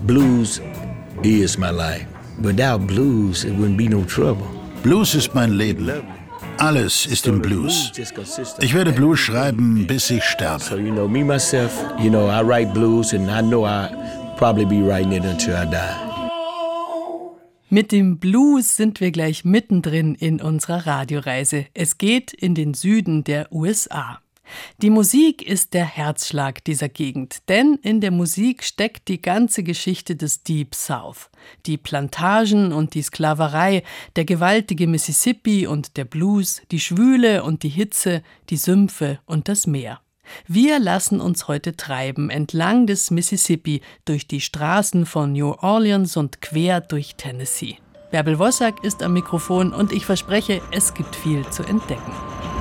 Blues is my life. Without blues, it wouldn't be no trouble. Blues ist mein Leben. Alles ist im Blues. Ich werde Blues schreiben, bis ich sterbe. So, me, myself, I write blues and I know I'll probably be writing it until I die. Mit dem Blues sind wir gleich mittendrin in unserer Radioreise. Es geht in den Süden der USA. Die Musik ist der Herzschlag dieser Gegend, denn in der Musik steckt die ganze Geschichte des Deep South. Die Plantagen und die Sklaverei, der gewaltige Mississippi und der Blues, die Schwüle und die Hitze, die Sümpfe und das Meer. Wir lassen uns heute treiben entlang des Mississippi durch die Straßen von New Orleans und quer durch Tennessee. Bärbel Wossack ist am Mikrofon und ich verspreche, es gibt viel zu entdecken.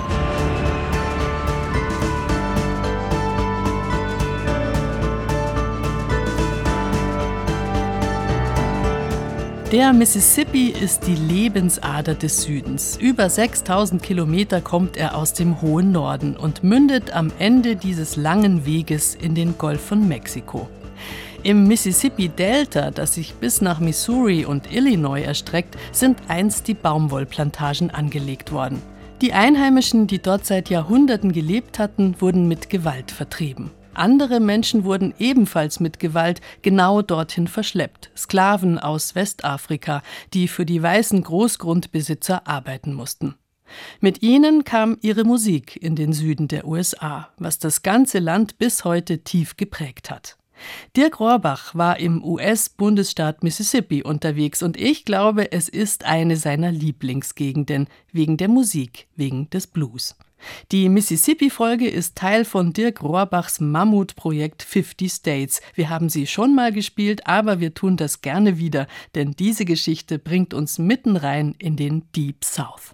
Der Mississippi ist die Lebensader des Südens. Über 6.000 Kilometer kommt er aus dem hohen Norden und mündet am Ende dieses langen Weges in den Golf von Mexiko. Im Mississippi-Delta, das sich bis nach Missouri und Illinois erstreckt, sind einst die Baumwollplantagen angelegt worden. Die Einheimischen, die dort seit Jahrhunderten gelebt hatten, wurden mit Gewalt vertrieben. Andere Menschen wurden ebenfalls mit Gewalt genau dorthin verschleppt. Sklaven aus Westafrika, die für die weißen Großgrundbesitzer arbeiten mussten. Mit ihnen kam ihre Musik in den Süden der USA, was das ganze Land bis heute tief geprägt hat. Dirk Rohrbach war im US-Bundesstaat Mississippi unterwegs und ich glaube, es ist eine seiner Lieblingsgegenden, wegen der Musik, wegen des Blues. Die Mississippi-Folge ist Teil von Dirk Rohrbachs Mammutprojekt 50 States. Wir haben sie schon mal gespielt, aber wir tun das gerne wieder, denn diese Geschichte bringt uns mitten rein in den Deep South.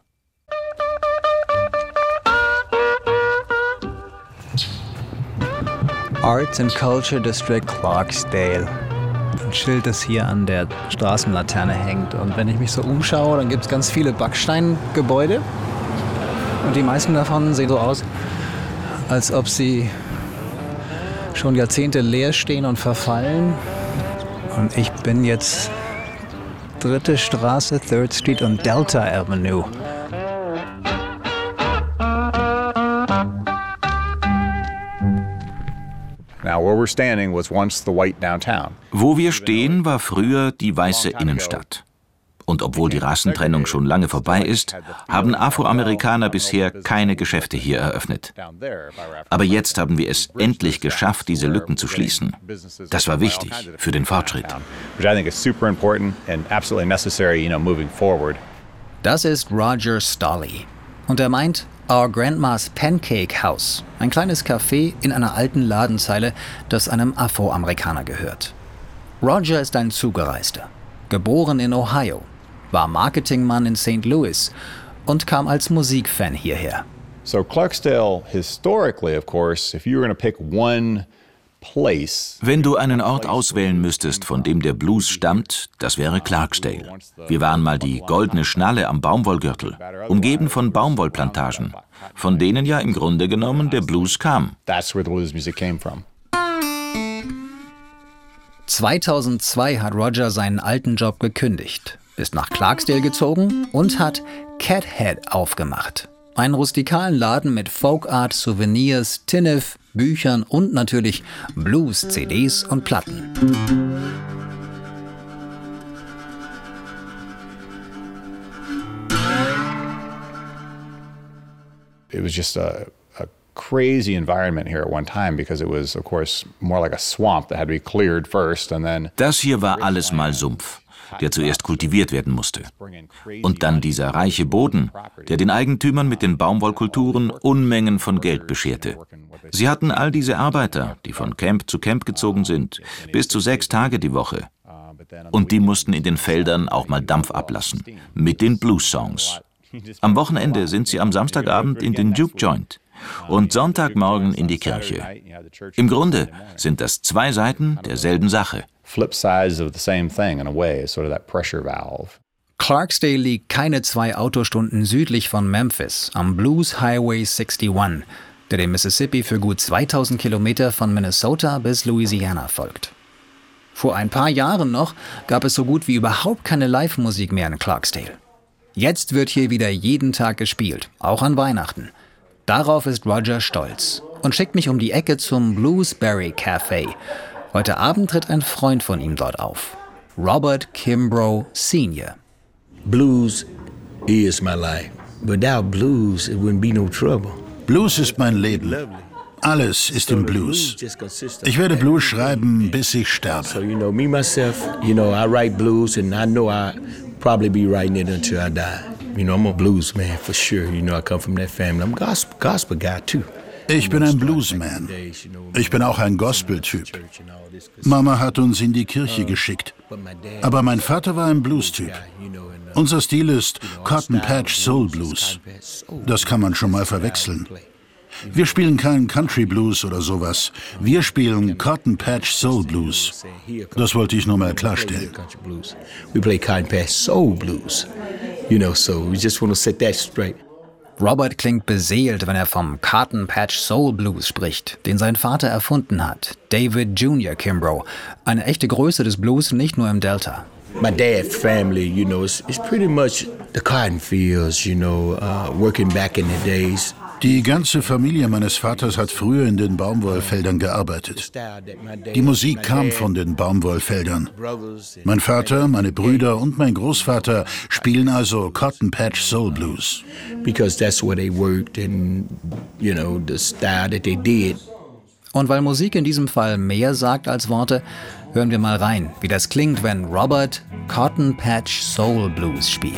Arts and Culture District Clarksdale. Ein Schild, das hier an der Straßenlaterne hängt. Und wenn ich mich so umschaue, dann gibt es ganz viele Backsteingebäude. Und die meisten davon sehen so aus, als ob sie schon Jahrzehnte leer stehen und verfallen. Und ich bin jetzt 3. Straße, 3rd Street und Delta Avenue. Wo wir stehen, war früher die weiße Innenstadt. Und obwohl die Rassentrennung schon lange vorbei ist, haben Afroamerikaner bisher keine Geschäfte hier eröffnet. Aber jetzt haben wir es endlich geschafft, diese Lücken zu schließen. Das war wichtig für den Fortschritt. Das ist Roger Stolley. Und er meint Our Grandma's Pancake House, ein kleines Café in einer alten Ladenzeile, das einem Afroamerikaner gehört. Roger ist ein Zugereister, geboren in Ohio, war Marketingmann in St. Louis und kam als Musikfan hierher. So Clarksdale, historically, of course, if you were going to pick one place. Wenn du einen Ort auswählen müsstest, von dem der Blues stammt, das wäre Clarksdale. Wir waren mal die goldene Schnalle am Baumwollgürtel, umgeben von Baumwollplantagen, von denen ja im Grunde genommen der Blues kam. That's where the blues music came from. 2002 hat Roger seinen alten Job gekündigt, ist nach Clarksdale gezogen und hat Cathead aufgemacht. Einen rustikalen Laden mit Folk-Art, Souvenirs, Tinnef, Büchern und natürlich Blues, CDs und Platten. It was just a crazy environment here at one time because it was, of course, more like a swamp that had to be cleared first and then. Das hier war alles mal Sumpf, der zuerst kultiviert werden musste. Und dann dieser reiche Boden, der den Eigentümern mit den Baumwollkulturen Unmengen von Geld bescherte. Sie hatten all diese Arbeiter, die von Camp zu Camp gezogen sind, bis zu 6 Tage die Woche. Und die mussten in den Feldern auch mal Dampf ablassen, mit den Blues-Songs. Am Wochenende sind sie am Samstagabend in den Juke Joint und Sonntagmorgen in die Kirche. Im Grunde sind das 2 Seiten derselben Sache. Flip sides of the same thing in a way, sort of that pressure valve. Clarksdale liegt keine 2 Autostunden südlich von Memphis am Blues Highway 61, der dem Mississippi für gut 2000 Kilometer von Minnesota bis Louisiana folgt. Vor ein paar Jahren noch gab es so gut wie überhaupt keine Live-Musik mehr in Clarksdale. Jetzt wird hier wieder jeden Tag gespielt, auch an Weihnachten. Darauf ist Roger stolz und schickt mich um die Ecke zum Bluesberry Café. Heute Abend tritt ein Freund von ihm dort auf, Robert Kimbrough Sr. Blues is my life. Without blues, it wouldn't be no trouble. Blues ist mein Leben. Alles ist im Blues. Ich werde Blues schreiben, bis ich sterbe. So, me myself, I write blues and I know I'll probably be writing it until I die. I'm a blues man for sure. I come from that family. I'm a gospel guy too. Ich bin ein Bluesman. Ich bin auch ein Gospel-Typ. Mama hat uns in die Kirche geschickt. Aber mein Vater war ein Blues-Typ. Unser Stil ist Cotton Patch Soul Blues. Das kann man schon mal verwechseln. Wir spielen keinen Country Blues oder sowas. Wir spielen Cotton Patch Soul Blues. Das wollte ich nur mal klarstellen. We play Cotton Patch Soul Blues. So we just want to set that straight. Robert klingt beseelt, wenn er vom Cotton Patch Soul Blues spricht, den sein Vater erfunden hat, David Jr. Kimbrough, eine echte Größe des Blues, nicht nur im Delta. My dad's family, it's pretty much the cotton fields, working back in the days. Die ganze Familie meines Vaters hat früher in den Baumwollfeldern gearbeitet. Die Musik kam von den Baumwollfeldern. Mein Vater, meine Brüder und mein Großvater spielen also Cotton Patch Soul Blues. Because that's where they worked and, the style that they did. Und weil Musik in diesem Fall mehr sagt als Worte, hören wir mal rein, wie das klingt, wenn Robert Cotton Patch Soul Blues spielt.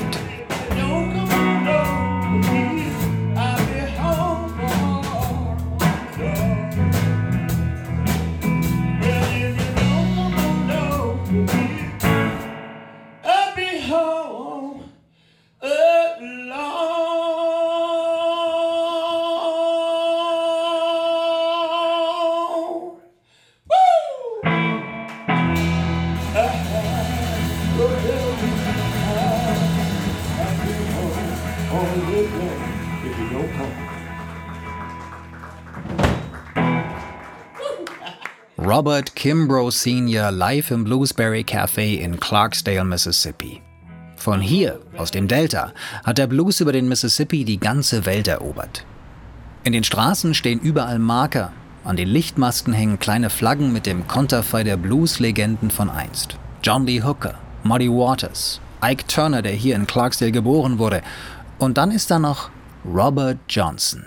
Robert Kimbrough Sr. live im Bluesberry Café in Clarksdale, Mississippi. Von hier, aus dem Delta, hat der Blues über den Mississippi die ganze Welt erobert. In den Straßen stehen überall Marker, an den Lichtmasten hängen kleine Flaggen mit dem Konterfei der Blues-Legenden von einst. John Lee Hooker, Muddy Waters, Ike Turner, der hier in Clarksdale geboren wurde. Und dann ist da noch Robert Johnson.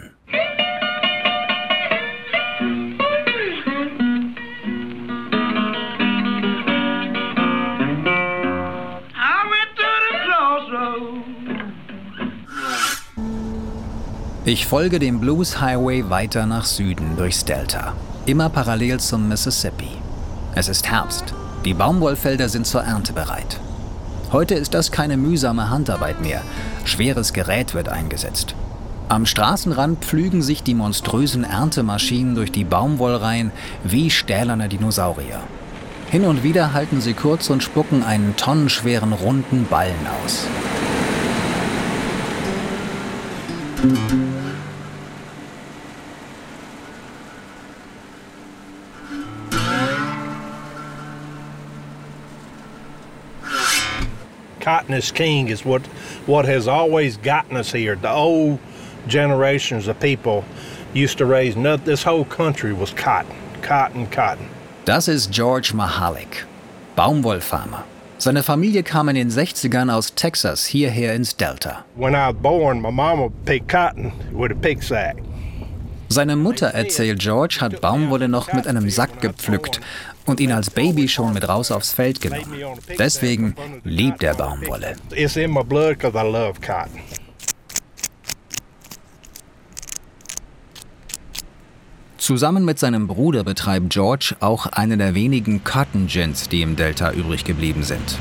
Ich folge dem Blues Highway weiter nach Süden durchs Delta, immer parallel zum Mississippi. Es ist Herbst, die Baumwollfelder sind zur Ernte bereit. Heute ist das keine mühsame Handarbeit mehr, schweres Gerät wird eingesetzt. Am Straßenrand pflügen sich die monströsen Erntemaschinen durch die Baumwollreihen wie stählerne Dinosaurier. Hin und wieder halten sie kurz und spucken einen tonnenschweren runden Ballen aus. Cotton is king is what has always gotten us here. The old generations of people used to raise nuts. This whole country was cotton, cotton, cotton. Das ist George Mahalik, Baumwollfarmer. Seine Familie kam in den 60ern aus Texas hierher ins Delta. When I was born, my mama picked cotton with a pig sack. Seine Mutter, erzählt George, hat Baumwolle noch mit einem Sack gepflückt und ihn als Baby schon mit raus aufs Feld genommen. Deswegen liebt er Baumwolle. It's in my blood because I love cotton. Zusammen mit seinem Bruder betreibt George auch eine der wenigen Cotton Gins, die im Delta übrig geblieben sind.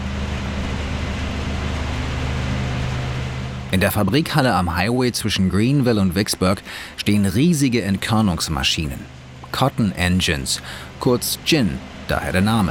In der Fabrikhalle am Highway zwischen Greenville und Vicksburg stehen riesige Entkörnungsmaschinen. Cotton Engines, kurz Gin, daher der Name.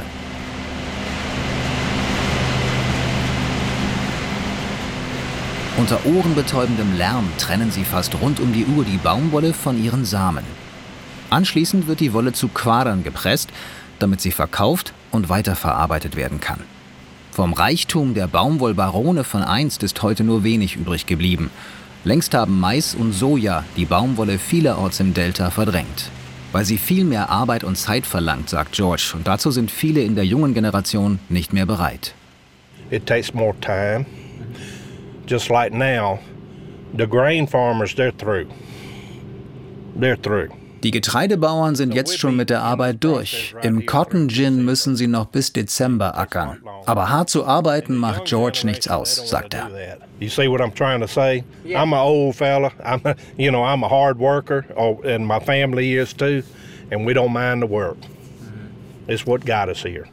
Unter ohrenbetäubendem Lärm trennen sie fast rund um die Uhr die Baumwolle von ihren Samen. Anschließend wird die Wolle zu Quadern gepresst, damit sie verkauft und weiterverarbeitet werden kann. Vom Reichtum der Baumwollbarone von einst ist heute nur wenig übrig geblieben. Längst haben Mais und Soja die Baumwolle vielerorts im Delta verdrängt. Weil sie viel mehr Arbeit und Zeit verlangt, sagt George, und dazu sind viele in der jungen Generation nicht mehr bereit. It takes more time. Just like now, the grain farmers, they're through. They're through. Die Getreidebauern sind jetzt schon mit der Arbeit durch. Im Cotton Gin müssen sie noch bis Dezember ackern. Aber hart zu arbeiten macht George nichts aus, sagt er. You see what I'm trying to say? I'm an old fella. I'm a hard worker, and my family is too, and we don't mind the work. It's what got us here.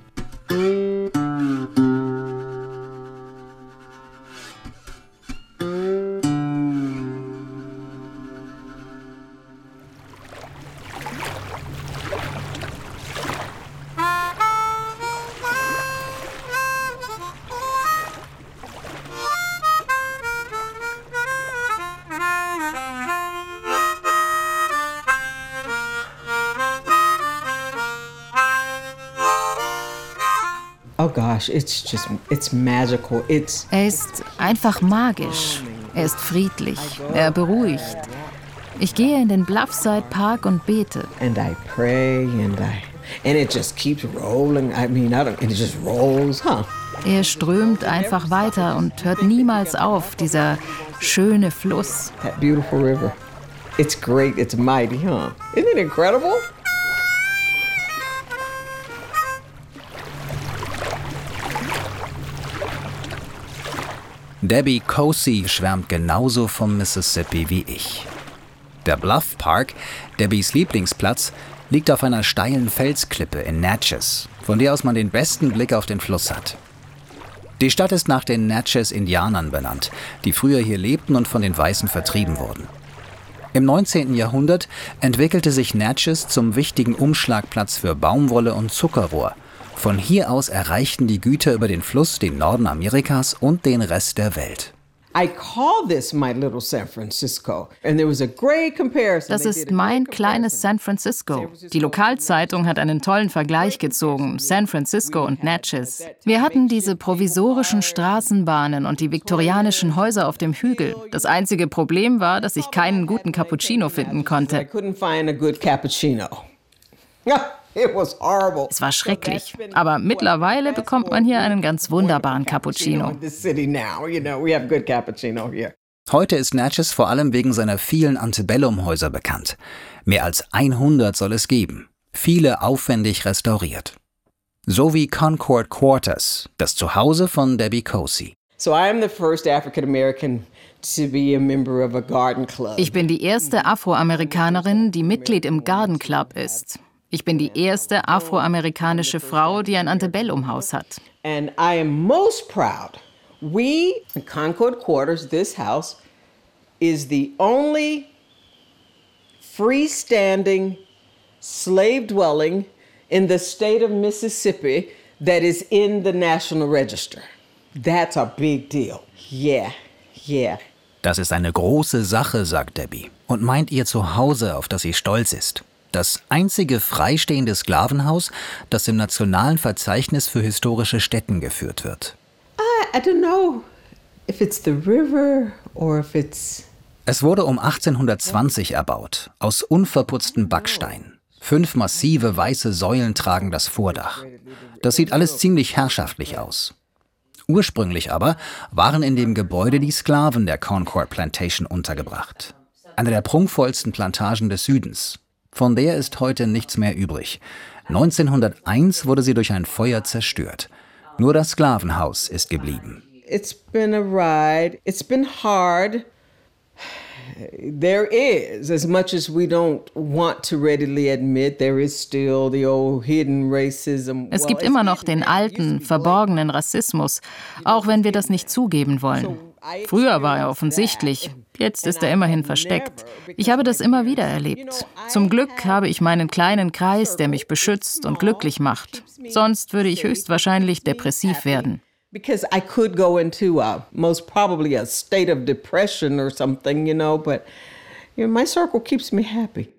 Oh gosh, it's magical. Er ist einfach magisch. Er ist friedlich. Er beruhigt. Ich gehe in den Bluffside Park und bete. And I pray and it just keeps rolling. It just rolls, huh? Er strömt einfach weiter und hört niemals auf, dieser schöne Fluss. That beautiful river. It's great, it's mighty, huh? Isn't it incredible? Debbie Cossey schwärmt genauso vom Mississippi wie ich. Der Bluff Park, Debbies Lieblingsplatz, liegt auf einer steilen Felsklippe in Natchez, von der aus man den besten Blick auf den Fluss hat. Die Stadt ist nach den Natchez-Indianern benannt, die früher hier lebten und von den Weißen vertrieben wurden. Im 19. Jahrhundert entwickelte sich Natchez zum wichtigen Umschlagplatz für Baumwolle und Zuckerrohr. Von hier aus erreichten die Güter über den Fluss den Norden Amerikas und den Rest der Welt. Das ist mein kleines San Francisco. Die Lokalzeitung hat einen tollen Vergleich gezogen, San Francisco und Natchez. Wir hatten diese provisorischen Straßenbahnen und die viktorianischen Häuser auf dem Hügel. Das einzige Problem war, dass ich keinen guten Cappuccino finden konnte. Es war schrecklich, aber mittlerweile bekommt man hier einen ganz wunderbaren Cappuccino. Heute ist Natchez vor allem wegen seiner vielen Antebellum-Häuser bekannt. Mehr als 100 soll es geben, viele aufwendig restauriert. So wie Concord Quarters, das Zuhause von Debbie Cossey. Ich bin die erste Afroamerikanerin, die Mitglied im Garden Club ist. Ich bin die erste afroamerikanische Frau, die ein Antebellum-Haus hat. And I am most proud. We, in Concord Quarters, this house, is the only freestanding slave dwelling in the state of Mississippi that is in the National Register. That's a big deal. Yeah. Das ist eine große Sache, sagt Debbie, und meint ihr Zuhause, auf das sie stolz ist. Das einzige freistehende Sklavenhaus, das im Nationalen Verzeichnis für historische Stätten geführt wird. I don't know if it's the river or if it's... Es wurde um 1820 erbaut, aus unverputztem Backstein. 5 massive weiße Säulen tragen das Vordach. Das sieht alles ziemlich herrschaftlich aus. Ursprünglich aber waren in dem Gebäude die Sklaven der Concord Plantation untergebracht. Eine der prunkvollsten Plantagen des Südens. Von der ist heute nichts mehr übrig. 1901 wurde sie durch ein Feuer zerstört. Nur das Sklavenhaus ist geblieben. It's been a ride. It's been hard. There is, as much as we don't want to readily admit, there is still the old hidden racism. Es gibt immer noch den alten, verborgenen Rassismus, auch wenn wir das nicht zugeben wollen. Früher war er offensichtlich, jetzt ist er immerhin versteckt. Ich habe das immer wieder erlebt. Zum Glück habe ich meinen kleinen Kreis, der mich beschützt und glücklich macht. Sonst würde ich höchstwahrscheinlich depressiv werden. Because I could go into most probably a state of depression or something, but my circle keeps me happy.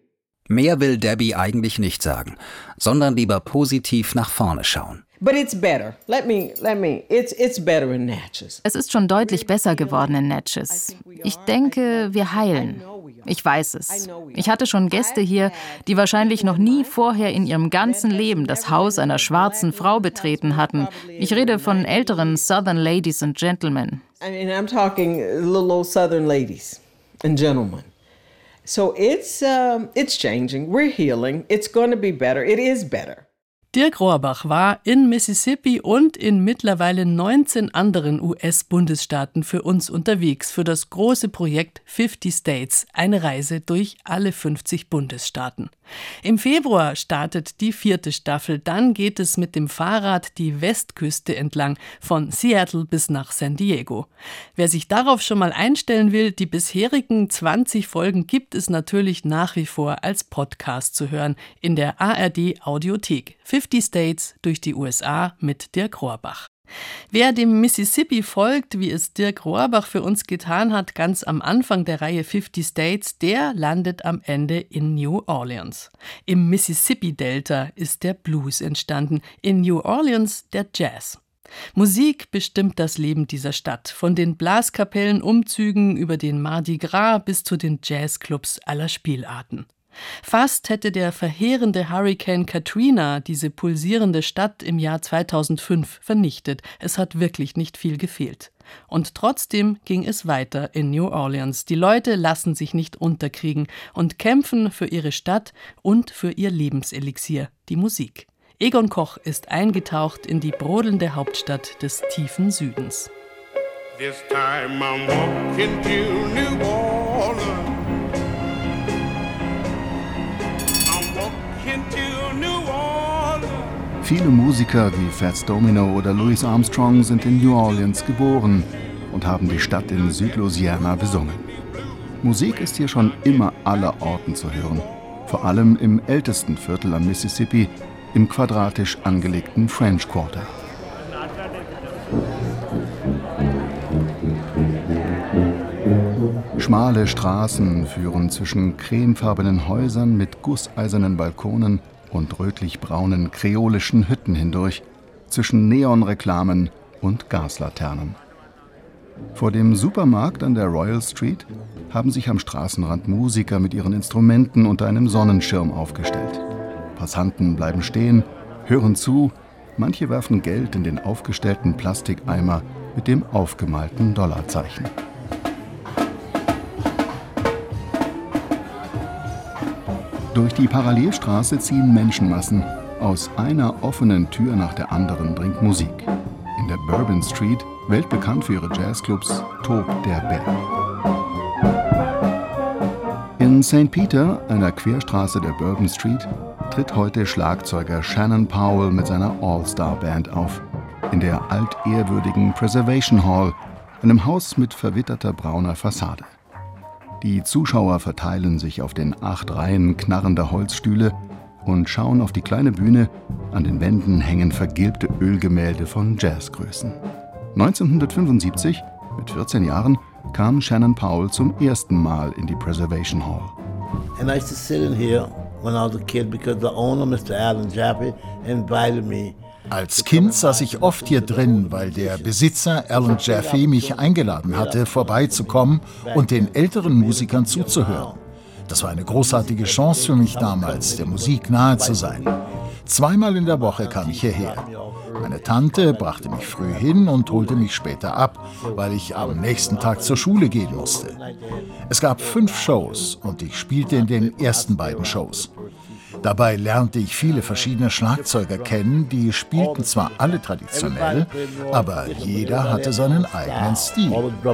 Mehr will Debbie eigentlich nicht sagen, sondern lieber positiv nach vorne schauen. But it's better. It's better in Natchez. Es ist schon deutlich besser geworden in Natchez. Ich denke, wir heilen. Ich weiß es. Ich hatte schon Gäste hier, die wahrscheinlich noch nie vorher in ihrem ganzen Leben das Haus einer schwarzen Frau betreten hatten. Ich rede von älteren Southern Ladies and Gentlemen. And I'm talking little old Southern ladies and gentlemen. So it's changing. We're healing. It's going to be better. It is better. Dirk Rohrbach war in Mississippi und in mittlerweile 19 anderen US-Bundesstaaten für uns unterwegs für das große Projekt 50 States, eine Reise durch alle 50 Bundesstaaten. Im Februar startet die 4. Staffel, dann geht es mit dem Fahrrad die Westküste entlang, von Seattle bis nach San Diego. Wer sich darauf schon mal einstellen will, die bisherigen 20 Folgen gibt es natürlich nach wie vor als Podcast zu hören in der ARD-Audiothek. 50 States durch die USA mit Dirk Rohrbach. Wer dem Mississippi folgt, wie es Dirk Rohrbach für uns getan hat, ganz am Anfang der Reihe 50 States, der landet am Ende in New Orleans. Im Mississippi-Delta ist der Blues entstanden, in New Orleans der Jazz. Musik bestimmt das Leben dieser Stadt, von den Blaskapellenumzügen über den Mardi Gras bis zu den Jazzclubs aller Spielarten. Fast hätte der verheerende Hurrikan Katrina diese pulsierende Stadt im Jahr 2005 vernichtet. Es hat wirklich nicht viel gefehlt. Und trotzdem ging es weiter in New Orleans. Die Leute lassen sich nicht unterkriegen und kämpfen für ihre Stadt und für ihr Lebenselixier, die Musik. Egon Koch ist eingetaucht in die brodelnde Hauptstadt des tiefen Südens. This time I'm walking to New Orleans. Viele Musiker wie Fats Domino oder Louis Armstrong sind in New Orleans geboren und haben die Stadt in Südlouisiana besungen. Musik ist hier schon immer allerorten zu hören, vor allem im ältesten Viertel am Mississippi, im quadratisch angelegten French Quarter. Schmale Straßen führen zwischen cremefarbenen Häusern mit gusseisernen Balkonen und rötlich-braunen kreolischen Hütten hindurch, zwischen Neonreklamen und Gaslaternen. Vor dem Supermarkt an der Royal Street haben sich am Straßenrand Musiker mit ihren Instrumenten unter einem Sonnenschirm aufgestellt. Passanten bleiben stehen, hören zu, manche werfen Geld in den aufgestellten Plastikeimer mit dem aufgemalten Dollarzeichen. Durch die Parallelstraße ziehen Menschenmassen. Aus einer offenen Tür nach der anderen dringt Musik. In der Bourbon Street, weltbekannt für ihre Jazzclubs, tobt der Bär. In St. Peter, einer Querstraße der Bourbon Street, tritt heute Schlagzeuger Shannon Powell mit seiner All-Star-Band auf. In der altehrwürdigen Preservation Hall, einem Haus mit verwitterter brauner Fassade. Die Zuschauer verteilen sich auf den 8 Reihen knarrender Holzstühle und schauen auf die kleine Bühne. An den Wänden hängen vergilbte Ölgemälde von Jazzgrößen. 1975, mit 14 Jahren, kam Shannon Powell zum ersten Mal in die Preservation Hall. And I used to sit in here when I was a kid because the owner, Mr. Alan Jaffe, invited me. Als Kind saß ich oft hier drin, weil der Besitzer Alan Jaffe mich eingeladen hatte, vorbeizukommen und den älteren Musikern zuzuhören. Das war eine großartige Chance für mich damals, der Musik nahe zu sein. 2-mal in der Woche kam ich hierher. Meine Tante brachte mich früh hin und holte mich später ab, weil ich am nächsten Tag zur Schule gehen musste. Es gab 5 Shows und ich spielte in den ersten beiden Shows. Dabei lernte ich viele verschiedene Schlagzeuger kennen, die spielten zwar alle traditionell, aber jeder hatte seinen eigenen Stil.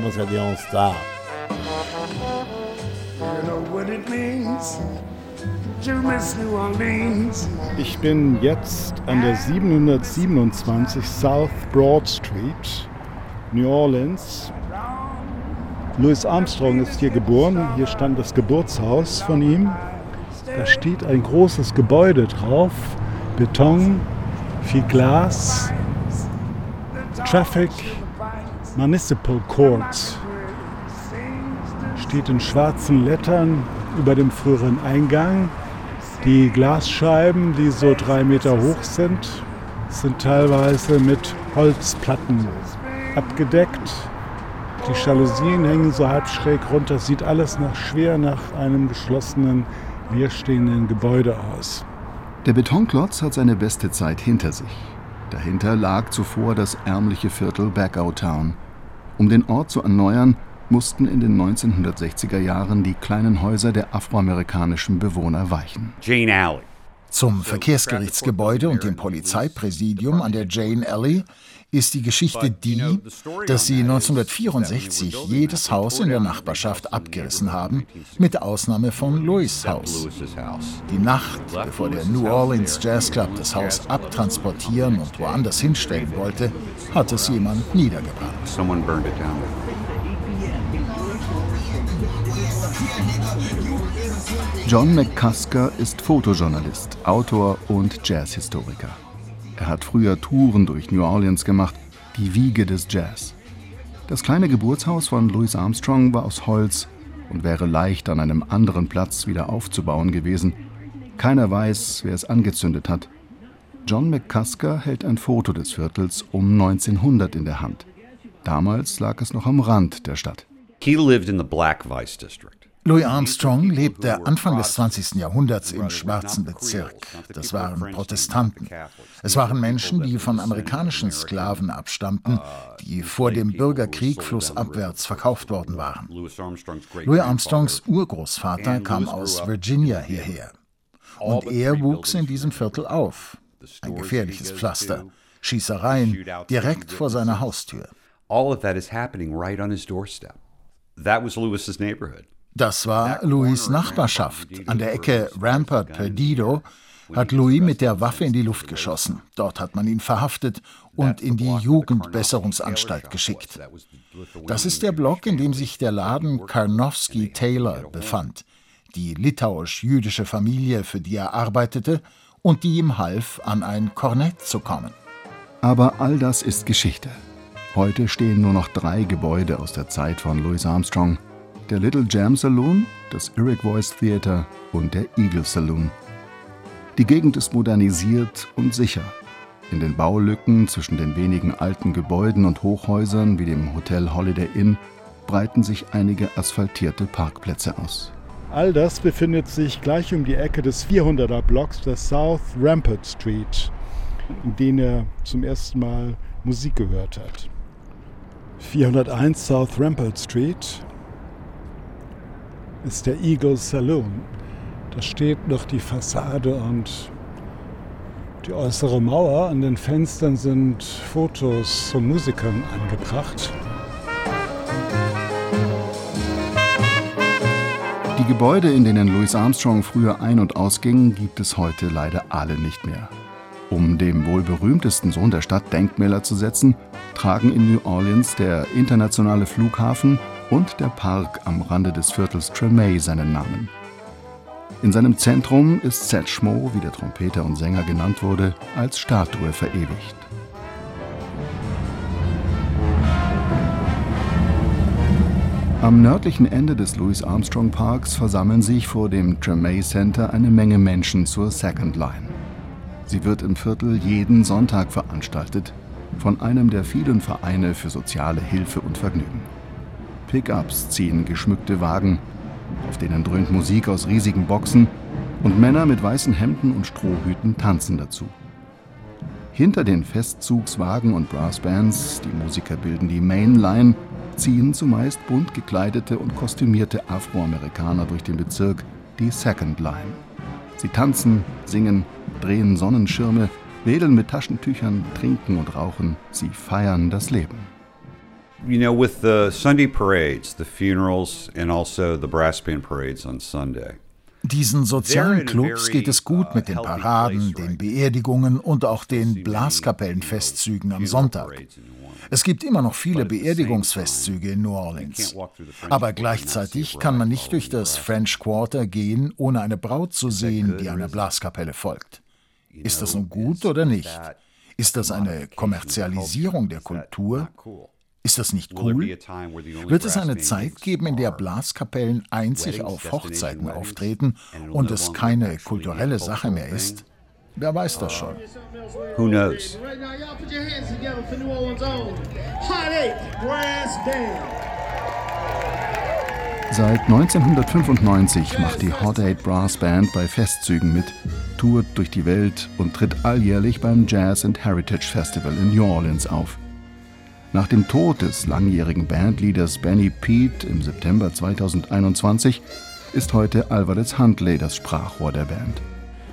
Ich bin jetzt an der 727 South Broad Street, New Orleans. Louis Armstrong ist hier geboren, hier stand das Geburtshaus von ihm. Da steht ein großes Gebäude drauf, Beton, viel Glas, Traffic, Municipal Court. Steht in schwarzen Lettern über dem früheren Eingang. Die Glasscheiben, die so 3 Meter hoch sind teilweise mit Holzplatten abgedeckt. Die Jalousien hängen so halb schräg runter. Sieht alles schwer nach einem geschlossenen, leerstehenden Gebäude aus. Der Betonklotz hat seine beste Zeit hinter sich. Dahinter lag zuvor das ärmliche Viertel Bagout Town. Um den Ort zu erneuern, mussten in den 1960er Jahren die kleinen Häuser der afroamerikanischen Bewohner weichen. Jane Alley. Zum Verkehrsgerichtsgebäude und dem Polizeipräsidium an der Jane Alley ist die Geschichte die, dass sie 1964 jedes Haus in der Nachbarschaft abgerissen haben, mit Ausnahme von Louis' Haus. Die Nacht, bevor der New Orleans Jazz Club das Haus abtransportieren und woanders hinstellen wollte, hat es jemand niedergebrannt. John McCusker ist Fotojournalist, Autor und Jazzhistoriker. Er hat früher Touren durch New Orleans gemacht, die Wiege des Jazz. Das kleine Geburtshaus von Louis Armstrong war aus Holz und wäre leicht an einem anderen Platz wieder aufzubauen gewesen. Keiner weiß, wer es angezündet hat. John McCusker hält ein Foto des Viertels um 1900 in der Hand. Damals lag es noch am Rand der Stadt. He lived in the Black Vice District. Louis Armstrong lebte Anfang des 20. Jahrhunderts im schwarzen Bezirk. Das waren Protestanten. Es waren Menschen, die von amerikanischen Sklaven abstammten, die vor dem Bürgerkrieg flussabwärts verkauft worden waren. Louis Armstrongs Urgroßvater kam aus Virginia hierher. Und er wuchs in diesem Viertel auf. Ein gefährliches Pflaster. Schießereien direkt vor seiner Haustür. All of that is happening right on his doorstep. That was Louis's neighborhood. Das war Louis' Nachbarschaft. An der Ecke Rampart-Perdido hat Louis mit der Waffe in die Luft geschossen. Dort hat man ihn verhaftet und in die Jugendbesserungsanstalt geschickt. Das ist der Block, in dem sich der Laden Karnowski Taylor befand, die litauisch-jüdische Familie, für die er arbeitete und die ihm half, an ein Kornett zu kommen. Aber all das ist Geschichte. Heute stehen nur noch 3 Gebäude aus der Zeit von Louis Armstrong. Der Little Jam Saloon, das Iroquois Theater und der Eagle Saloon. Die Gegend ist modernisiert und sicher. In den Baulücken zwischen den wenigen alten Gebäuden und Hochhäusern wie dem Hotel Holiday Inn breiten sich einige asphaltierte Parkplätze aus. All das befindet sich gleich um die Ecke des 400er Blocks der South Rampart Street, in dem er zum ersten Mal Musik gehört hat. 401 South Rampart Street ist der Eagle Saloon. Da steht noch die Fassade und die äußere Mauer. An den Fenstern sind Fotos von Musikern angebracht. Die Gebäude, in denen Louis Armstrong früher ein- und ausging, gibt es heute leider alle nicht mehr. Um dem wohl berühmtesten Sohn der Stadt Denkmäler zu setzen, tragen in New Orleans der internationale Flughafen und der Park am Rande des Viertels Tremay seinen Namen. In seinem Zentrum ist Satchmo, wie der Trompeter und Sänger genannt wurde, als Statue verewigt. Am nördlichen Ende des Louis Armstrong Parks versammeln sich vor dem Tremay Center eine Menge Menschen zur Second Line. Sie wird im Viertel jeden Sonntag veranstaltet, von einem der vielen Vereine für soziale Hilfe und Vergnügen. Pickups ziehen geschmückte Wagen, auf denen dröhnt Musik aus riesigen Boxen und Männer mit weißen Hemden und Strohhüten tanzen dazu. Hinter den Festzugswagen und Brassbands, die Musiker bilden die Mainline, ziehen zumeist bunt gekleidete und kostümierte Afroamerikaner durch den Bezirk, die Second Line. Sie tanzen, singen, drehen Sonnenschirme, wedeln mit Taschentüchern, trinken und rauchen. Sie feiern das Leben. You know, with the Sunday parades, the funerals and also the brass band parades on Sunday. Diesen sozialen Clubs geht es gut mit den Paraden, den Beerdigungen und auch den Blaskapellenfestzügen am Sonntag. Es gibt immer noch viele Beerdigungsfestzüge in New Orleans. Aber gleichzeitig kann man nicht durch das French Quarter gehen, ohne eine Braut zu sehen, die einer Blaskapelle folgt. Ist das nun gut oder nicht? Ist das eine Kommerzialisierung der Kultur? Ist das nicht cool? Wird es eine Zeit geben, in der Blaskapellen einzig auf Hochzeiten auftreten und es keine kulturelle Sache mehr ist? Wer weiß das schon? Who knows? Seit 1995 macht die Hot 8 Brass Band bei Festzügen mit, tourt durch die Welt und tritt alljährlich beim Jazz and Heritage Festival in New Orleans auf. Nach dem Tod des langjährigen Bandleaders Benny Pete im September 2021 ist heute Alvarez Huntley das Sprachrohr der Band.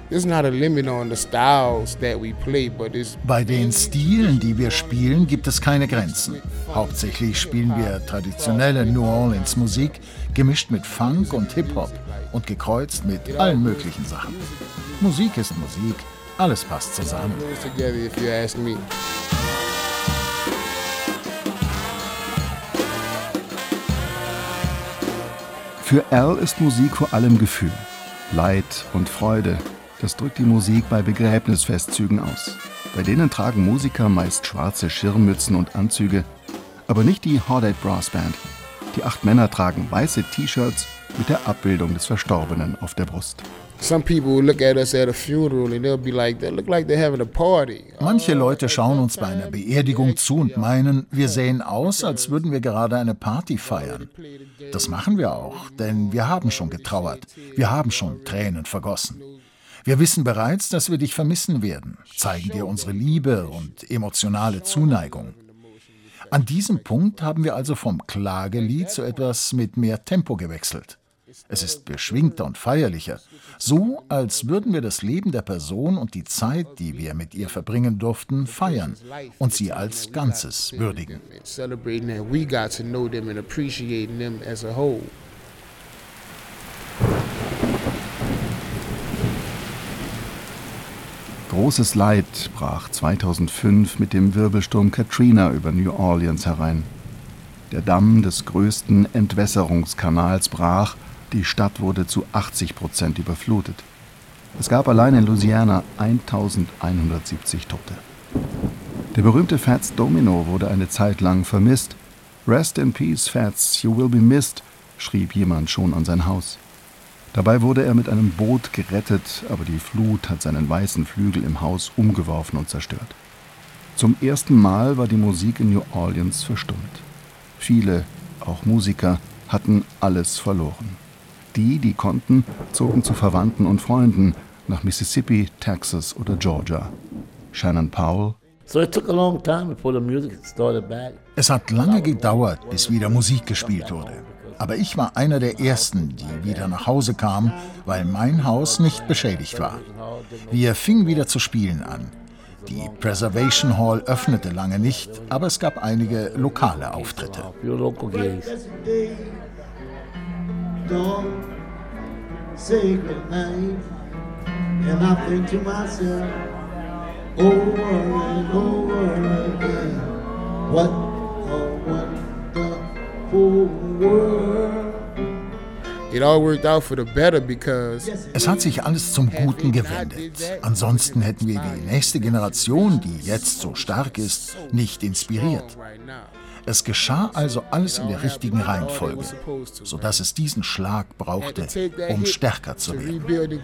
Bei den Stilen, die wir spielen, gibt es keine Grenzen. Hauptsächlich spielen wir traditionelle New Orleans Musik, gemischt mit Funk und Hip-Hop und gekreuzt mit allen möglichen Sachen. Musik ist Musik, alles passt zusammen. Für Al ist Musik vor allem Gefühl. Leid und Freude, das drückt die Musik bei Begräbnisfestzügen aus. Bei denen tragen Musiker meist schwarze Schirmmützen und Anzüge, aber nicht die Hot 8 Brass Band. Die 8 Männer tragen weiße T-Shirts mit der Abbildung des Verstorbenen auf der Brust. Manche Leute schauen uns bei einer Beerdigung zu und meinen, wir sehen aus, als würden wir gerade eine Party feiern. Das machen wir auch, denn wir haben schon getrauert, wir haben schon Tränen vergossen. Wir wissen bereits, dass wir dich vermissen werden, zeigen dir unsere Liebe und emotionale Zuneigung. An diesem Punkt haben wir also vom Klagelied zu etwas mit mehr Tempo gewechselt. Es ist beschwingter und feierlicher, so als würden wir das Leben der Person und die Zeit, die wir mit ihr verbringen durften, feiern und sie als Ganzes würdigen. Großes Leid brach 2005 mit dem Wirbelsturm Katrina über New Orleans herein. Der Damm des größten Entwässerungskanals brach, die Stadt wurde zu 80% überflutet. Es gab allein in Louisiana 1170 Tote. Der berühmte Fats Domino wurde eine Zeit lang vermisst. Rest in peace, Fats, you will be missed, schrieb jemand schon an sein Haus. Dabei wurde er mit einem Boot gerettet, aber die Flut hat seinen weißen Flügel im Haus umgeworfen und zerstört. Zum ersten Mal war die Musik in New Orleans verstummt. Viele, auch Musiker, hatten alles verloren. Die konnten, zogen zu Verwandten und Freunden nach Mississippi, Texas oder Georgia. Shannon Powell. Es hat lange gedauert, bis wieder Musik gespielt wurde. Aber ich war einer der Ersten, die wieder nach Hause kamen, weil mein Haus nicht beschädigt war. Wir fingen wieder zu spielen an. Die Preservation Hall öffnete lange nicht, aber es gab einige lokale Auftritte. Es hat sich alles zum Guten gewendet. Ansonsten hätten wir die nächste Generation, die jetzt so stark ist, nicht inspiriert. Es geschah also alles in der richtigen Reihenfolge, sodass es diesen Schlag brauchte, um stärker zu werden.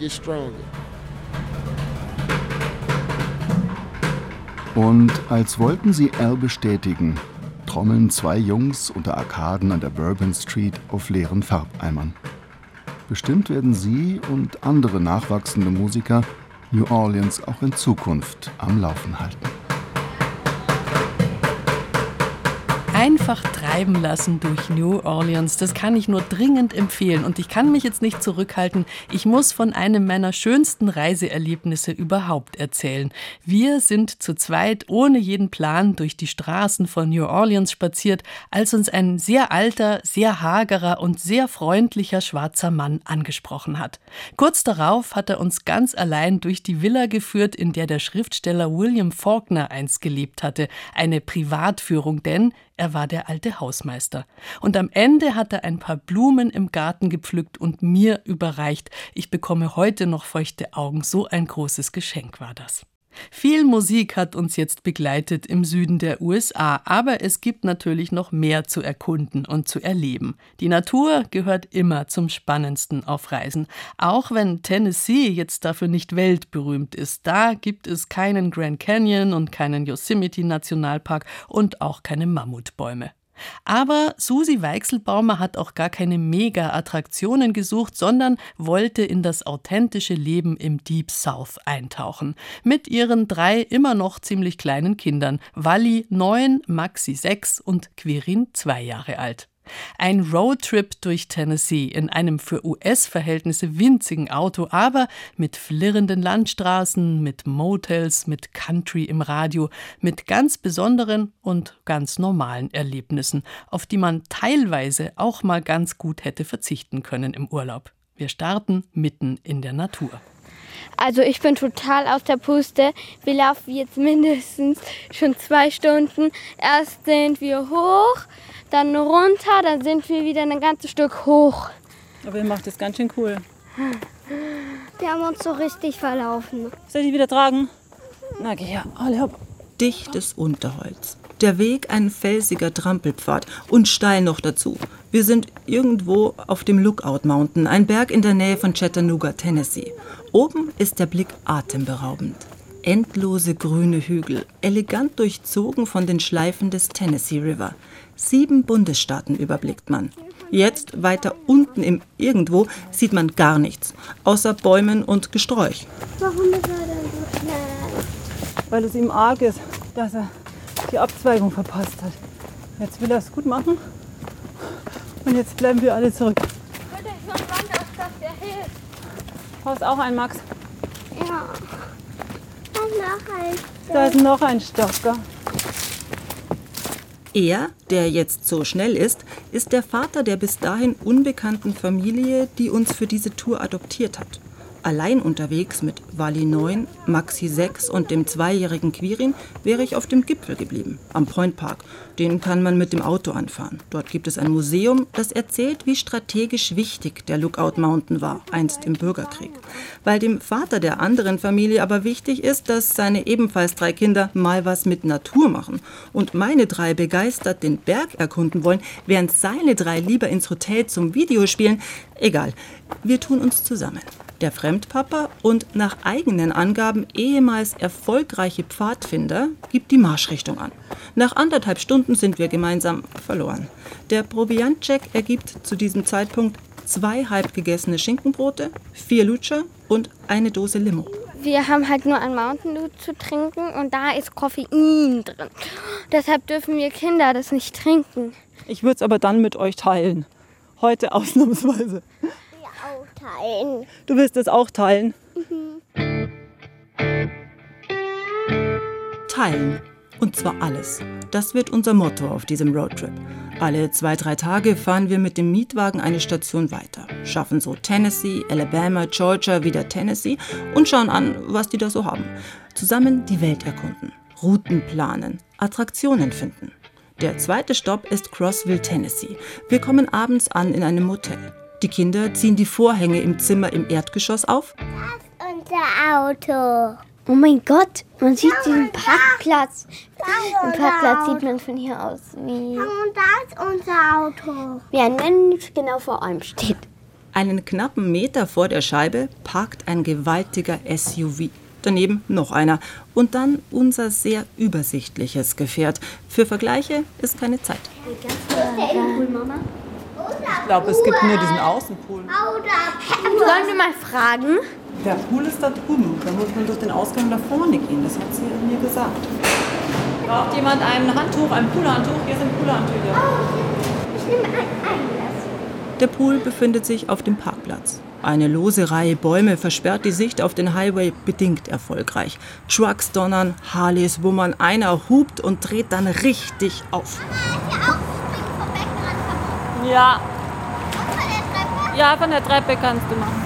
Und als wollten sie Al bestätigen, trommeln 2 Jungs unter Arkaden an der Bourbon Street auf leeren Farbeimern. Bestimmt werden sie und andere nachwachsende Musiker New Orleans auch in Zukunft am Laufen halten. Einfach treiben lassen durch New Orleans, das kann ich nur dringend empfehlen. Und ich kann mich jetzt nicht zurückhalten. Ich muss von einem meiner schönsten Reiseerlebnisse überhaupt erzählen. Wir sind zu zweit ohne jeden Plan durch die Straßen von New Orleans spaziert, als uns ein sehr alter, sehr hagerer und sehr freundlicher schwarzer Mann angesprochen hat. Kurz darauf hat er uns ganz allein durch die Villa geführt, in der der Schriftsteller William Faulkner einst gelebt hatte. Eine Privatführung, denn er war der alte Hausmeister. Und am Ende hat er ein paar Blumen im Garten gepflückt und mir überreicht. Ich bekomme heute noch feuchte Augen. So ein großes Geschenk war das. Viel Musik hat uns jetzt begleitet im Süden der USA, aber es gibt natürlich noch mehr zu erkunden und zu erleben. Die Natur gehört immer zum Spannendsten auf Reisen. Auch wenn Tennessee jetzt dafür nicht weltberühmt ist, da gibt es keinen Grand Canyon und keinen Yosemite-Nationalpark und auch keine Mammutbäume. Aber Susi Weichselbaumer hat auch gar keine Mega-Attraktionen gesucht, sondern wollte in das authentische Leben im Deep South eintauchen. Mit ihren 3 immer noch ziemlich kleinen Kindern, Wally 9, Maxi 6 und Quirin 2 Jahre alt. Ein Roadtrip durch Tennessee in einem für US-Verhältnisse winzigen Auto, aber mit flirrenden Landstraßen, mit Motels, mit Country im Radio, mit ganz besonderen und ganz normalen Erlebnissen, auf die man teilweise auch mal ganz gut hätte verzichten können im Urlaub. Wir starten mitten in der Natur. Also ich bin total aus der Puste. Wir laufen jetzt mindestens schon 2 Stunden. Erst sind wir hoch, dann runter, dann sind wir wieder ein ganzes Stück hoch. Aber ihr macht das ganz schön cool. Wir haben uns so richtig verlaufen. Soll ich die wieder tragen? Na, geh her. Alle hopp. Dichtes Unterholz. Der Weg ein felsiger Trampelpfad und steil noch dazu. Wir sind irgendwo auf dem Lookout Mountain, ein Berg in der Nähe von Chattanooga, Tennessee. Oben ist der Blick atemberaubend. Endlose grüne Hügel, elegant durchzogen von den Schleifen des Tennessee River. 7 Bundesstaaten überblickt man. Jetzt, weiter unten im Irgendwo, sieht man gar nichts, außer Bäumen und Gesträuch. Warum ist er denn so schnell? Weil es ihm arg ist, dass er die Abzweigung verpasst hat. Jetzt will er es gut machen und jetzt bleiben wir alle zurück. Bitte, ich muss Wanderstoff, der hilft. Brauchst auch einen, Max? Ja. Und noch ein Stock. Da ist noch ein Stocker. Er, der jetzt so schnell ist der Vater der bis dahin unbekannten Familie, die uns für diese Tour adoptiert hat. Allein unterwegs mit Wally 9, Maxi 6 und dem 2-jährigen Quirin wäre ich auf dem Gipfel geblieben, am Point Park. Den kann man mit dem Auto anfahren. Dort gibt es ein Museum, das erzählt, wie strategisch wichtig der Lookout Mountain war, einst im Bürgerkrieg. Weil dem Vater der anderen Familie aber wichtig ist, dass seine ebenfalls 3 Kinder mal was mit Natur machen und meine 3 begeistert den Berg erkunden wollen, während seine 3 lieber ins Hotel zum Videospielen. Egal, wir tun uns zusammen. Der Fremdpapa und nach eigenen Angaben ehemals erfolgreiche Pfadfinder gibt die Marschrichtung an. Nach 1,5 Stunden sind wir gemeinsam verloren. Der Proviantcheck ergibt zu diesem Zeitpunkt 2 halb gegessene Schinkenbrote, 4 Lutscher und eine Dose Limo. Wir haben halt nur ein Mountain Dew zu trinken und da ist Koffein drin. Deshalb dürfen wir Kinder das nicht trinken. Ich würde es aber dann mit euch teilen. Heute ausnahmsweise. Teilen. Du willst es auch teilen? Mhm. Teilen. Und zwar alles. Das wird unser Motto auf diesem Roadtrip. Alle 2-3 Tage fahren wir mit dem Mietwagen eine Station weiter. Schaffen so Tennessee, Alabama, Georgia, wieder Tennessee und schauen an, was die da so haben. Zusammen die Welt erkunden, Routen planen, Attraktionen finden. Der zweite Stopp ist Crossville, Tennessee. Wir kommen abends an in einem Motel. Die Kinder ziehen die Vorhänge im Zimmer im Erdgeschoss auf. Das ist unser Auto. Oh mein Gott, man sieht den Parkplatz. Den Parkplatz sieht man von hier aus wie... Und da ist unser Auto. Wie ein Mensch genau vor einem steht. Einen knappen Meter vor der Scheibe parkt ein gewaltiger SUV. Daneben noch einer. Und dann unser sehr übersichtliches Gefährt. Für Vergleiche ist keine Zeit. Wo ist der Innenpool, Mama? Ich glaube, es gibt nur diesen Außenpool. Sollen wir mal fragen? Der Pool ist da drüben. Da muss man durch den Ausgang da vorne gehen. Das hat sie mir gesagt. Braucht jemand ein Handtuch, ein Poolhandtuch? Hier sind Poolhandtücher. Oh, ich nehme ein. Der Pool befindet sich auf dem Parkplatz. Eine lose Reihe Bäume versperrt die Sicht auf den Highway bedingt erfolgreich. Trucks donnern, Harleys wummern, einer hupt und dreht dann richtig auf. Ja. Ja, von der Treppe kannst du machen.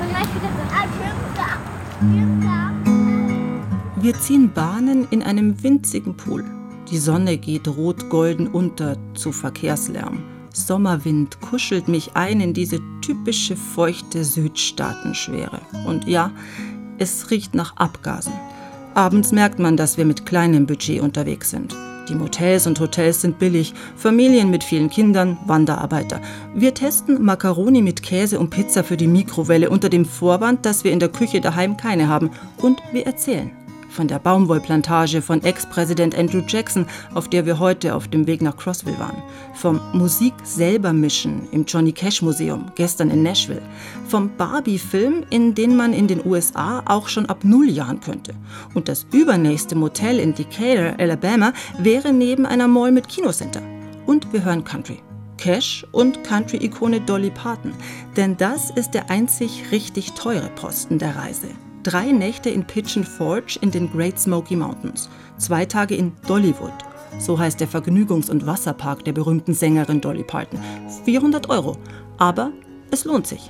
Wir ziehen Bahnen in einem winzigen Pool. Die Sonne geht rot-golden unter zu Verkehrslärm. Sommerwind kuschelt mich ein in diese typische feuchte Südstaatenschwere. Und ja, es riecht nach Abgasen. Abends merkt man, dass wir mit kleinem Budget unterwegs sind. Die Motels und Hotels sind billig, Familien mit vielen Kindern, Wanderarbeiter. Wir testen Macaroni mit Käse und Pizza für die Mikrowelle unter dem Vorwand, dass wir in der Küche daheim keine haben. Und wir erzählen von der Baumwollplantage von Ex-Präsident Andrew Jackson, auf der wir heute auf dem Weg nach Crossville waren. Vom Musik selber mischen im Johnny Cash Museum, gestern in Nashville. Vom Barbie-Film, in den man in den USA auch schon ab 0 Jahren könnte. Und das übernächste Motel in Decatur, Alabama, wäre neben einer Mall mit Kinocenter. Und wir hören Country. Cash und Country-Ikone Dolly Parton. Denn das ist der einzig richtig teure Posten der Reise. 3 Nächte in Pigeon Forge in den Great Smoky Mountains. 2 Tage in Dollywood. So heißt der Vergnügungs- und Wasserpark der berühmten Sängerin Dolly Parton. 400 €. Aber es lohnt sich.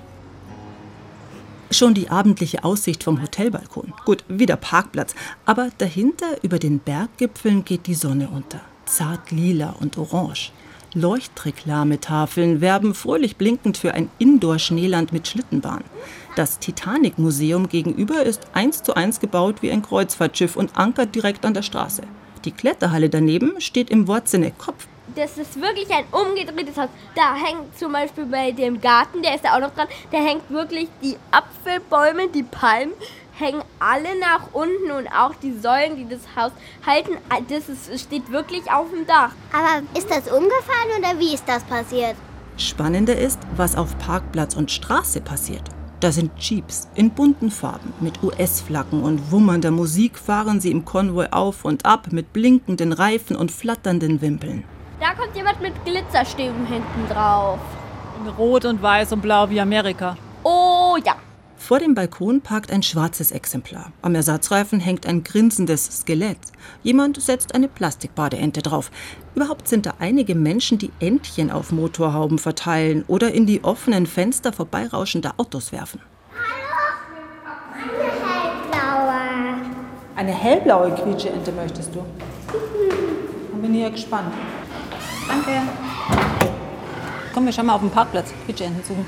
Schon die abendliche Aussicht vom Hotelbalkon. Gut, wieder Parkplatz. Aber dahinter über den Berggipfeln geht die Sonne unter. Zart lila und orange. Leuchtreklame-Tafeln werben fröhlich blinkend für ein Indoor-Schneeland mit Schlittenbahn. Das Titanic-Museum gegenüber ist 1:1 gebaut wie ein Kreuzfahrtschiff und ankert direkt an der Straße. Die Kletterhalle daneben steht im Wortsinne Kopf. Das ist wirklich ein umgedrehtes Haus. Da hängt zum Beispiel bei dem Garten, der ist da auch noch dran, da hängt wirklich die Apfelbäume, die Palmen, hängen alle nach unten und auch die Säulen, die das Haus halten, steht wirklich auf dem Dach. Aber ist das umgefallen oder wie ist das passiert? Spannender ist, was auf Parkplatz und Straße passiert. Da sind Jeeps in bunten Farben. Mit US-Flaggen und wummernder Musik fahren sie im Konvoi auf und ab mit blinkenden Reifen und flatternden Wimpeln. Da kommt jemand mit Glitzerstäben hinten drauf. In Rot und Weiß und Blau wie Amerika. Oh ja. Vor dem Balkon parkt ein schwarzes Exemplar. Am Ersatzreifen hängt ein grinsendes Skelett. Jemand setzt eine Plastikbadeente drauf. Überhaupt sind da einige Menschen, die Entchen auf Motorhauben verteilen oder in die offenen Fenster vorbeirauschender Autos werfen. Hallo, eine hellblaue. Eine hellblaue Quietscheente möchtest du? Ich bin hier gespannt. Danke. Komm, wir schauen mal auf den Parkplatz. Quietscheenten suchen.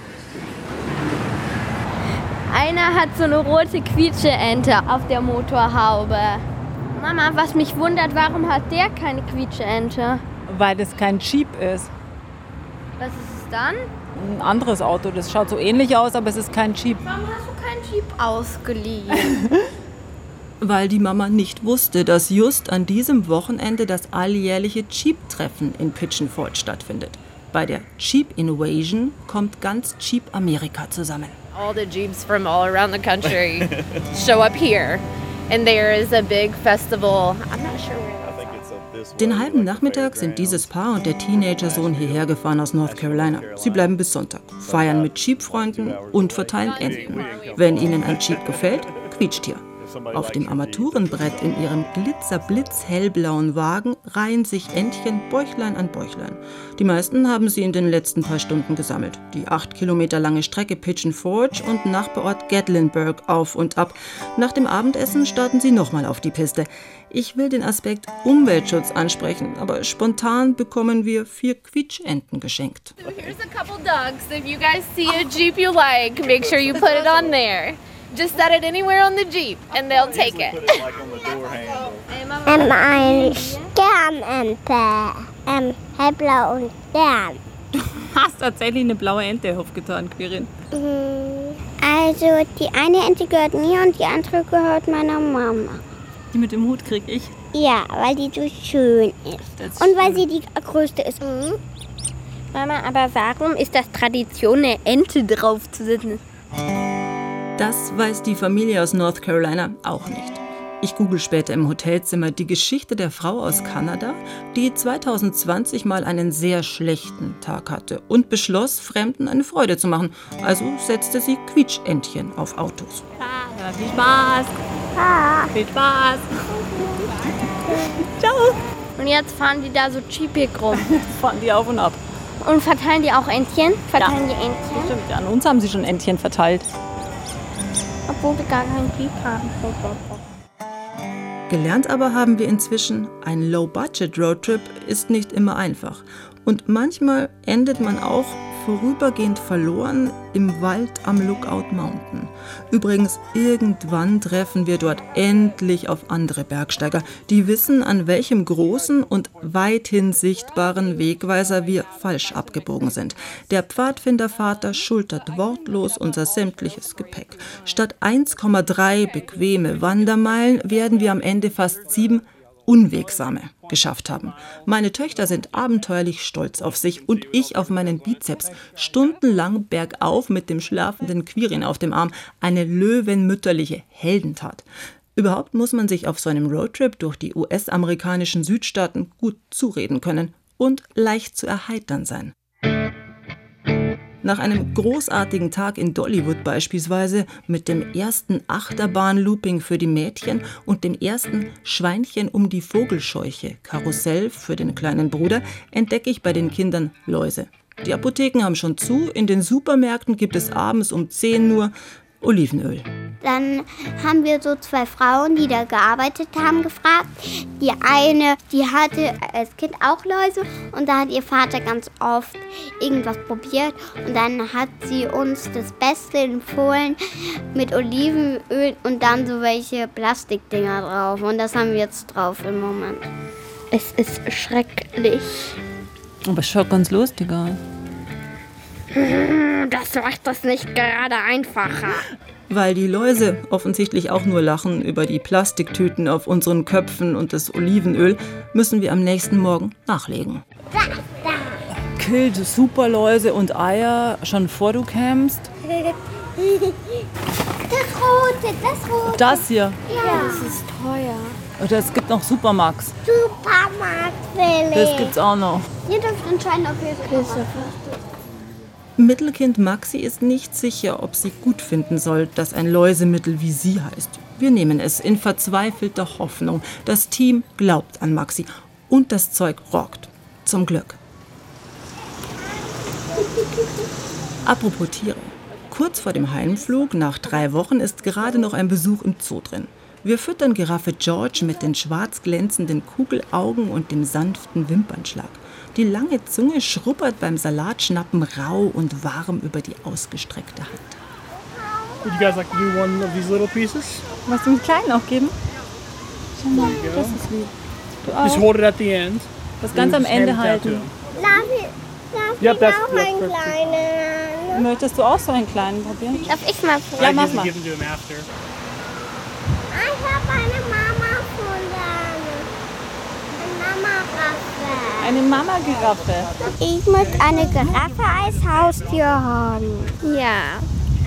Einer hat so eine rote Quietscheente auf der Motorhaube. Mama, was mich wundert, warum hat der keine Quietscheente? Weil das kein Jeep ist. Was ist es dann? Ein anderes Auto, das schaut so ähnlich aus, aber es ist kein Jeep. Warum hast du keinen Jeep ausgeliehen? Weil die Mama nicht wusste, dass just an diesem Wochenende das alljährliche Jeep-Treffen in Pigeon Forge stattfindet. Bei der Jeep Invasion kommt ganz Jeep Amerika zusammen. All the Jeeps from all around the country show up here. And there is a big festival. I'm not sure where. Den halben Nachmittag sind dieses Paar und der Teenager-Sohn hierher gefahren aus North Carolina. Sie bleiben bis Sonntag, feiern mit Jeep-Freunden und verteilen Enten. Wenn ihnen ein Jeep gefällt, quietscht hier. Auf dem Armaturenbrett in ihrem glitzer-blitz-hellblauen Wagen reihen sich Entchen Bäuchlein an Bäuchlein. Die meisten haben sie in den letzten paar Stunden gesammelt. Die 8 Kilometer lange Strecke Pigeon Forge und Nachbarort Gatlinburg auf und ab. Nach dem Abendessen starten sie nochmal auf die Piste. Ich will den Aspekt Umweltschutz ansprechen, aber spontan bekommen wir 4 Quietschenten geschenkt. So here's a couple ducks. If you guys see a Jeep you like, make sure you put it on there. Just set it anywhere on the Jeep and they'll take it. Eine Sternente. Hellblau und Stern. Du hast tatsächlich eine blaue Ente aufgetan, Quirin. Also die eine Ente gehört mir und die andere gehört meiner Mama. Die mit dem Hut krieg ich? Ja, weil die so schön ist. Und weil sie die größte ist. Mhm. Mama, aber warum ist das Tradition, eine Ente draufzusetzen? Das weiß die Familie aus North Carolina auch nicht. Ich google später im Hotelzimmer die Geschichte der Frau aus Kanada, die 2020 mal einen sehr schlechten Tag hatte und beschloss, Fremden eine Freude zu machen. Also setzte sie Quietschentchen auf Autos. Ja, viel Spaß! Viel Spaß! Ciao! Und jetzt fahren die da so jeepig rum. Jetzt fahren die auf und ab. Und verteilen die auch Entchen? Verteilen die Entchen? Stimmt, ja, an uns haben sie schon Entchen verteilt. Obwohl wir gar keinen Jeep haben. Gelernt aber haben wir inzwischen, ein Low-Budget-Roadtrip ist nicht immer einfach. Und manchmal endet man auch vorübergehend verloren im Wald am Lookout Mountain. Übrigens, irgendwann treffen wir dort endlich auf andere Bergsteiger, die wissen, an welchem großen und weithin sichtbaren Wegweiser wir falsch abgebogen sind. Der Pfadfindervater schultert wortlos unser sämtliches Gepäck. Statt 1,3 bequeme Wandermeilen werden wir am Ende fast 7 unwegsame geschafft haben. Meine Töchter sind abenteuerlich stolz auf sich und ich auf meinen Bizeps. Stundenlang bergauf mit dem schlafenden Quirin auf dem Arm. Eine löwenmütterliche Heldentat. Überhaupt muss man sich auf so einem Roadtrip durch die US-amerikanischen Südstaaten gut zureden können und leicht zu erheitern sein. Nach einem großartigen Tag in Dollywood beispielsweise, mit dem ersten Achterbahn-Looping für die Mädchen und dem ersten Schweinchen um die Vogelscheuche Karussell für den kleinen Bruder, entdecke ich bei den Kindern Läuse. Die Apotheken haben schon zu, in den Supermärkten gibt es abends um 10 Uhr Olivenöl. Dann haben wir so 2 Frauen, die da gearbeitet haben, gefragt. Die eine, die hatte als Kind auch Läuse und da hat ihr Vater ganz oft irgendwas probiert und dann hat sie uns das Beste empfohlen mit Olivenöl und dann so welche Plastikdinger drauf und das haben wir jetzt drauf im Moment. Es ist schrecklich. Aber es schaut ganz lustig aus. Das macht das nicht gerade einfacher. Weil die Läuse offensichtlich auch nur lachen über die Plastiktüten auf unseren Köpfen und das Olivenöl, müssen wir am nächsten Morgen nachlegen. Killt Superläuse und Eier schon vor du kämst? Das rote. Das hier? Ja. Das ist teuer. Oder es gibt noch Supermax. Supermarkt-Willi. Das gibt's auch noch. Ihr dürft entscheiden, ob ihr es kauft. Mittelkind Maxi ist nicht sicher, ob sie gut finden soll, dass ein Läusemittel wie sie heißt. Wir nehmen es in verzweifelter Hoffnung. Das Team glaubt an Maxi und das Zeug rockt. Zum Glück. Apropos Tiere. Kurz vor dem Heimflug, nach 3 Wochen, ist gerade noch ein Besuch im Zoo drin. Wir füttern Giraffe George mit den schwarz glänzenden Kugelaugen und dem sanften Wimpernschlag. Die lange Zunge schrubbert beim Salatschnappen rau und warm über die ausgestreckte Hand. Would you guys like to do one of these little pieces? Magst du einen kleinen auch geben? Schau mal, das ist lieb. Du auch. Just hold it at the end. Das ganz am Ende halten. Darf ich auch einen kleinen? Möchtest du auch so einen kleinen probieren? Darf ich mal probieren? Ja, mach mal. Give them to him after. Ich habe eine Mama gefunden. Eine Mama-Giraffe. Eine Mama-Giraffe. Ich möchte eine Giraffe als Haustier haben. Ja.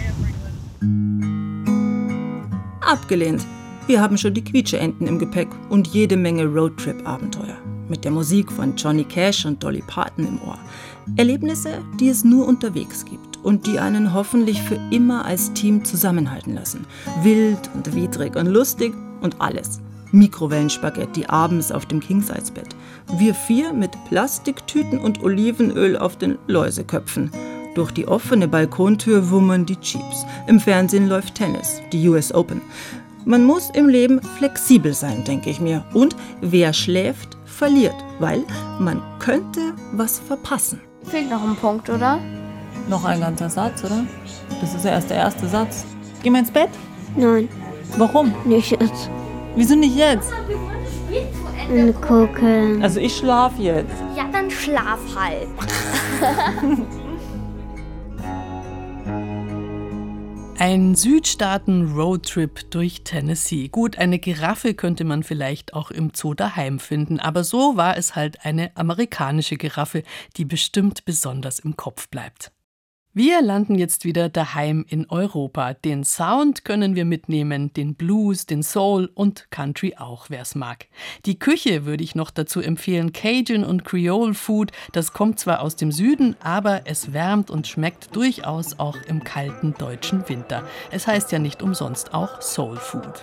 Abgelehnt. Wir haben schon die Quietscheenten im Gepäck und jede Menge Roadtrip-Abenteuer. Mit der Musik von Johnny Cash und Dolly Parton im Ohr. Erlebnisse, die es nur unterwegs gibt und die einen hoffentlich für immer als Team zusammenhalten lassen. Wild und widrig und lustig und alles. Mikrowellenspaghetti abends auf dem King-Size-Bett. Wir 4 mit Plastiktüten und Olivenöl auf den Läuseköpfen. Durch die offene Balkontür wummern die Jeeps. Im Fernsehen läuft Tennis, die US Open. Man muss im Leben flexibel sein, denke ich mir. Und wer schläft, verliert, weil man könnte was verpassen. Fehlt noch ein Punkt, oder? Noch ein ganzer Satz, oder? Das ist ja erst der erste Satz. Geh mal ins Bett? Nein. Warum? Nicht jetzt. Wieso nicht jetzt? Gucken. Also ich schlafe jetzt. Ja, dann schlaf halt. Ein Südstaaten-Roadtrip durch Tennessee. Gut, eine Giraffe könnte man vielleicht auch im Zoo daheim finden, aber so war es halt eine amerikanische Giraffe, die bestimmt besonders im Kopf bleibt. Wir landen jetzt wieder daheim in Europa. Den Sound können wir mitnehmen, den Blues, den Soul und Country auch, wer's mag. Die Küche würde ich noch dazu empfehlen, Cajun und Creole Food. Das kommt zwar aus dem Süden, aber es wärmt und schmeckt durchaus auch im kalten deutschen Winter. Es heißt ja nicht umsonst auch Soul Food.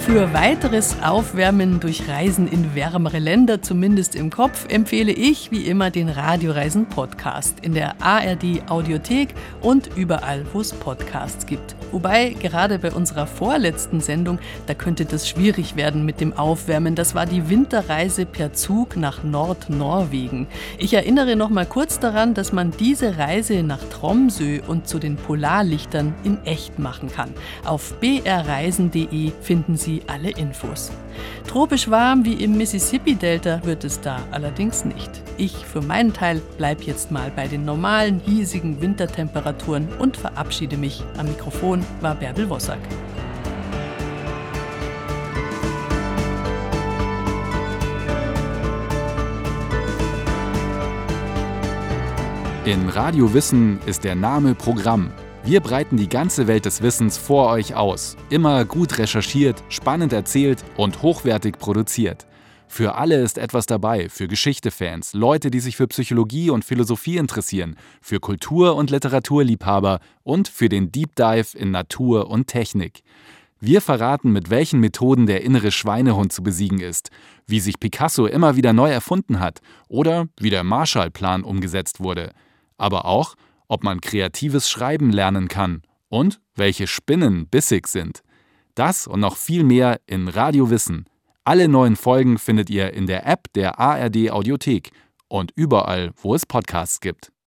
Für weiteres Aufwärmen durch Reisen in wärmere Länder, zumindest im Kopf, empfehle ich wie immer den Radioreisen-Podcast in der ARD-Audiothek und überall, wo es Podcasts gibt. Wobei, gerade bei unserer vorletzten Sendung, da könnte das schwierig werden mit dem Aufwärmen. Das war die Winterreise per Zug nach Nordnorwegen. Ich erinnere noch mal kurz daran, dass man diese Reise nach Tromsø und zu den Polarlichtern in echt machen kann. Auf brreisen.de finden Sie alle Infos. Tropisch warm wie im Mississippi-Delta wird es da allerdings nicht. Ich für meinen Teil bleibe jetzt mal bei den normalen, hiesigen Wintertemperaturen und verabschiede mich. Am Mikrofon war Bärbel Wossack. In Radio Wissen ist der Name Programm. Wir breiten die ganze Welt des Wissens vor euch aus. Immer gut recherchiert, spannend erzählt und hochwertig produziert. Für alle ist etwas dabei, für Geschichte-Fans, Leute, die sich für Psychologie und Philosophie interessieren, für Kultur- und Literaturliebhaber und für den Deep Dive in Natur und Technik. Wir verraten, mit welchen Methoden der innere Schweinehund zu besiegen ist, wie sich Picasso immer wieder neu erfunden hat oder wie der Marshallplan umgesetzt wurde. Aber auch, ob man kreatives Schreiben lernen kann und welche Spinnen bissig sind. Das und noch viel mehr in Radio Wissen. Alle neuen Folgen findet ihr in der App der ARD Audiothek und überall, wo es Podcasts gibt.